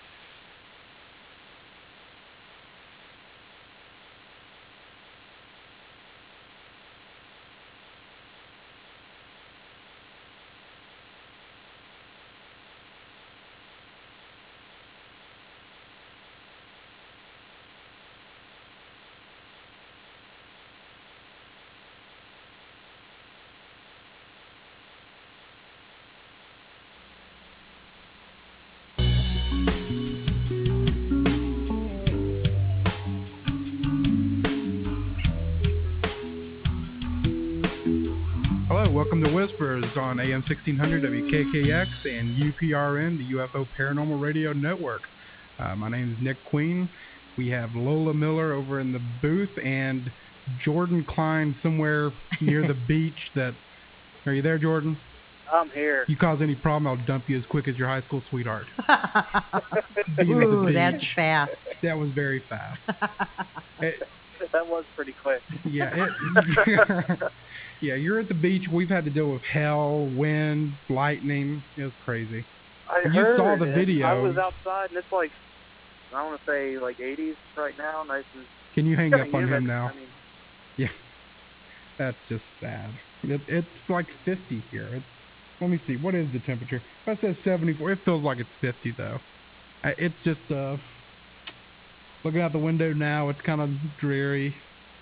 Hello, welcome to Whispers on AM 1600 WKKX and UPRN, the UFO Paranormal Radio Network. My name is Nick Queen. We have Lola Miller over in the booth and Jordan Klein somewhere near the beach. Are you there, Jordan? I'm here. You cause any problem, I'll dump you as quick as your high school sweetheart. Ooh, that's fast. That was very fast. That was pretty quick. Yeah. Yeah, you're at the beach. We've had to deal with hail, wind, lightning. It was crazy. You saw the video. I was outside, and it's like, I want to say like 80s right now. Nice and. Can you hang up on him now? I mean, yeah, that's just sad. It's like 50 here. Let me see. What is the temperature? If I said 74, it feels like it's 50 though. It's just looking out the window now. It's kind of dreary.